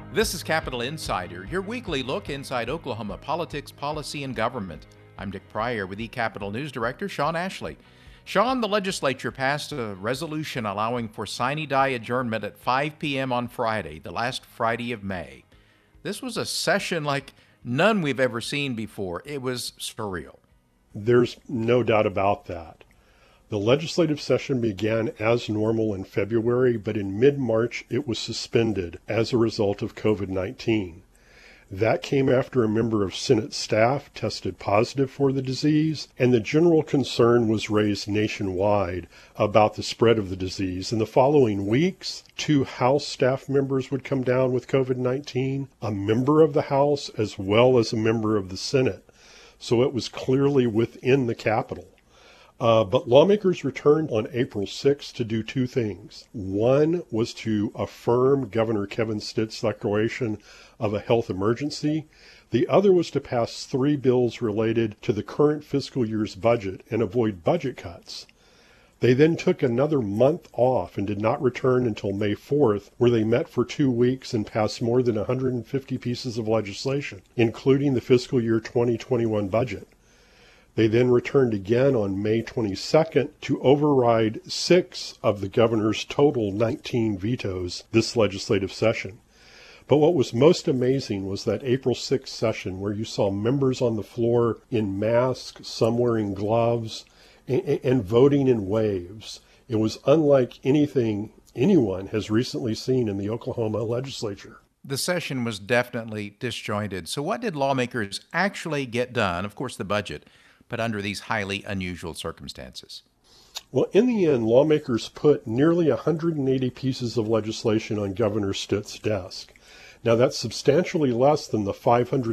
This is Capital Insider, your weekly look inside Oklahoma politics, policy, and government. I'm Dick Pryor with eCapital News Director Sean Ashley. Sean, the legislature passed a resolution allowing for sine die adjournment at 5 p.m. on Friday, the last Friday of May. This was a session like none we've ever seen before. It was surreal. There's no doubt about that. The legislative session began as normal in February, but in mid-March it was suspended as a result of COVID-19. That came after a member of Senate staff tested positive for the disease, and the general concern was raised nationwide about the spread of the disease. In the following weeks, 2 House staff members would come down with COVID-19, a member of the House as well as a member of the Senate. So it was clearly within the Capitol. But lawmakers returned on April 6 to do 2 things. One was to affirm Governor Kevin Stitt's declaration of a health emergency. The other was to pass 3 bills related to the current fiscal year's budget and avoid budget cuts. They then took another month off and did not return until May 4th, where they met for 2 weeks and passed more than 150 pieces of legislation, including the fiscal year 2021 budget. They then returned again on May 22nd to override 6 of the governor's total 19 vetoes this legislative session. But what was most amazing was that April 6th session where you saw members on the floor in masks, some wearing gloves, and voting in waves. It was unlike anything anyone has recently seen in the Oklahoma legislature. The session was definitely disjointed. So what did lawmakers actually get done? Of course, the budget, but under these highly unusual circumstances. Well, in the end, lawmakers put nearly 180 pieces of legislation on Governor Stitt's desk. Now, that's substantially less than the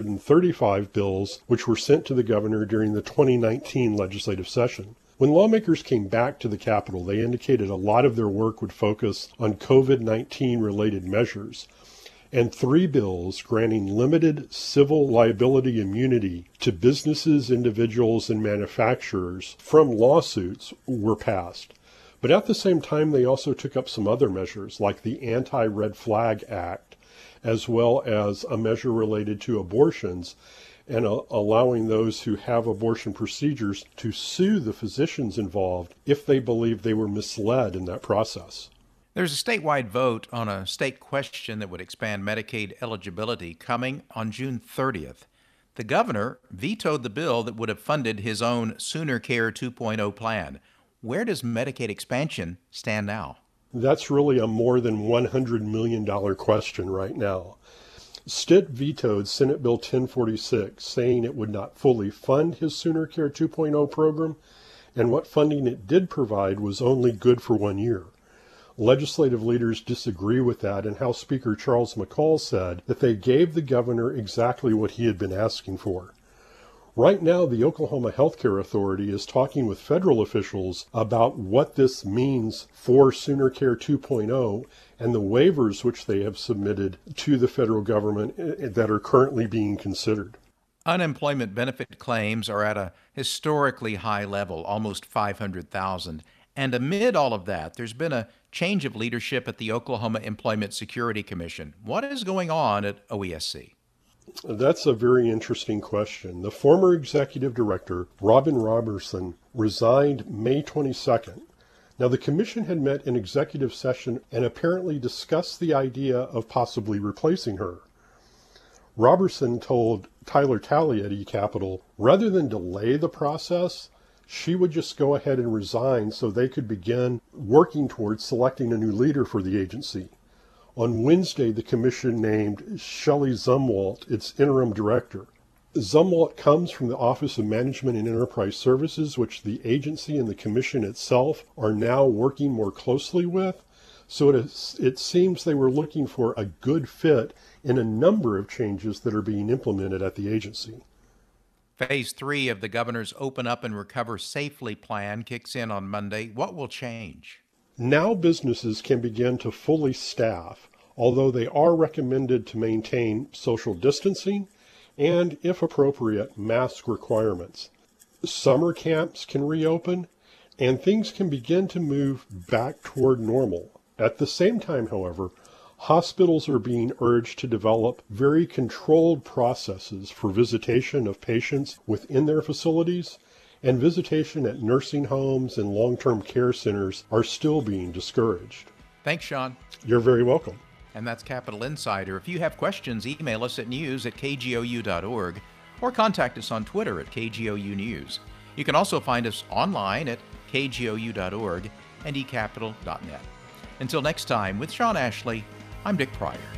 535 bills which were sent to the governor during the 2019 legislative session. When lawmakers came back to the Capitol, they indicated a lot of their work would focus on COVID-19 related measures, and 3 bills granting limited civil liability immunity to businesses, individuals, and manufacturers from lawsuits were passed. But at the same time, they also took up some other measures, like the Anti-Red Flag Act, as well as a measure related to abortions, and allowing those who have abortion procedures to sue the physicians involved if they believe they were misled in that process. There's a statewide vote on a state question that would expand Medicaid eligibility coming on June 30th. The governor vetoed the bill that would have funded his own Sooner Care 2.0 plan. Where does Medicaid expansion stand now? That's really a more than $100 million question right now. Stitt vetoed Senate Bill 1046, saying it would not fully fund his Sooner Care 2.0 program, and what funding it did provide was only good for 1 year. Legislative leaders disagree with that, and House Speaker Charles McCall said that they gave the governor exactly what he had been asking for. Right now, the Oklahoma Healthcare Authority is talking with federal officials about what this means for Sooner Care 2.0 and the waivers which they have submitted to the federal government that are currently being considered. Unemployment benefit claims are at a historically high level, almost 500,000. And amid all of that, there's been a change of leadership at the Oklahoma Employment Security Commission. What is going on at OESC? That's a very interesting question. The former executive director, Robin Robertson, resigned May 22nd. Now, the commission had met in executive session and apparently discussed the idea of possibly replacing her. Robertson told Tyler Talley at eCapital, rather than delay the process, she would just go ahead and resign so they could begin working towards selecting a new leader for the agency. On Wednesday, the commission named Shelley Zumwalt its interim director. Zumwalt comes from the Office of Management and Enterprise Services, which the agency and the commission itself are now working more closely with. So it seems they were looking for a good fit in a number of changes that are being implemented at the agency. Phase 3 of the governor's Open Up and Recover Safely plan kicks in on Monday. What will change? Now businesses can begin to fully staff, although they are recommended to maintain social distancing and, if appropriate, mask requirements. Summer camps can reopen, and things can begin to move back toward normal. At the same time, however, Hospitals are being urged to develop very controlled processes for visitation of patients within their facilities, and visitation at nursing homes and long-term care centers are still being discouraged. Thanks, Sean. You're very welcome. And that's Capital Insider. If you have questions, email us at news@kgou.org or contact us on Twitter at KGOU News. You can also find us online at kgou.org and ecapital.net. Until next time, with Sean Ashley, I'm Dick Pryor.